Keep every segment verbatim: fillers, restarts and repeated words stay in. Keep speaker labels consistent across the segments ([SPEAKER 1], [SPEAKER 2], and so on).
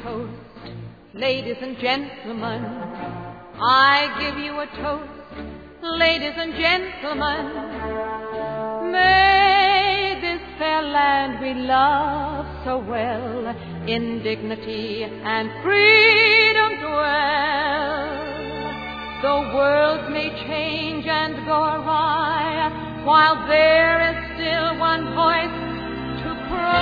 [SPEAKER 1] toast, ladies and gentlemen. I give you a toast, ladies and gentlemen. May this fair land we love so well in dignity and freedom dwell. The world may change and go awry, while there is still one voice to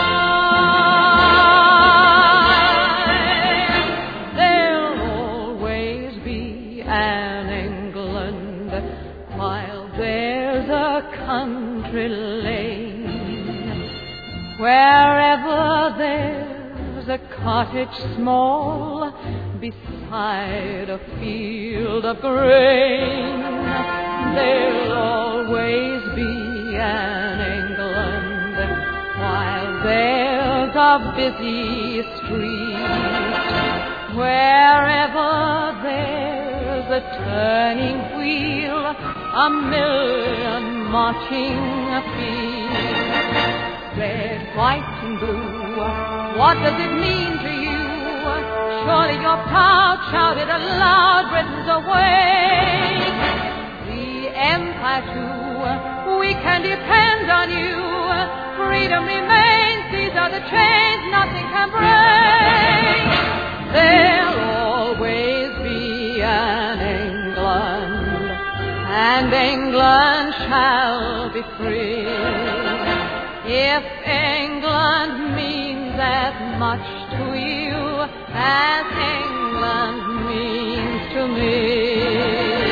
[SPEAKER 1] cry. There'll always be an England, while there's a country lane. Wherever there's a cottage small beside a field of grain, there'll always be an England, while there's a busy street. Wherever there's a turning wheel, a million marching feet. Red, white, and blue, what does it mean to you? Surely you're proud, shout it aloud, Britain's awake. The Empire too, we can depend on you. Freedom remains, these are the chains nothing can break. There'll always be an England, and England shall be free. If England means as much to you as England means to me.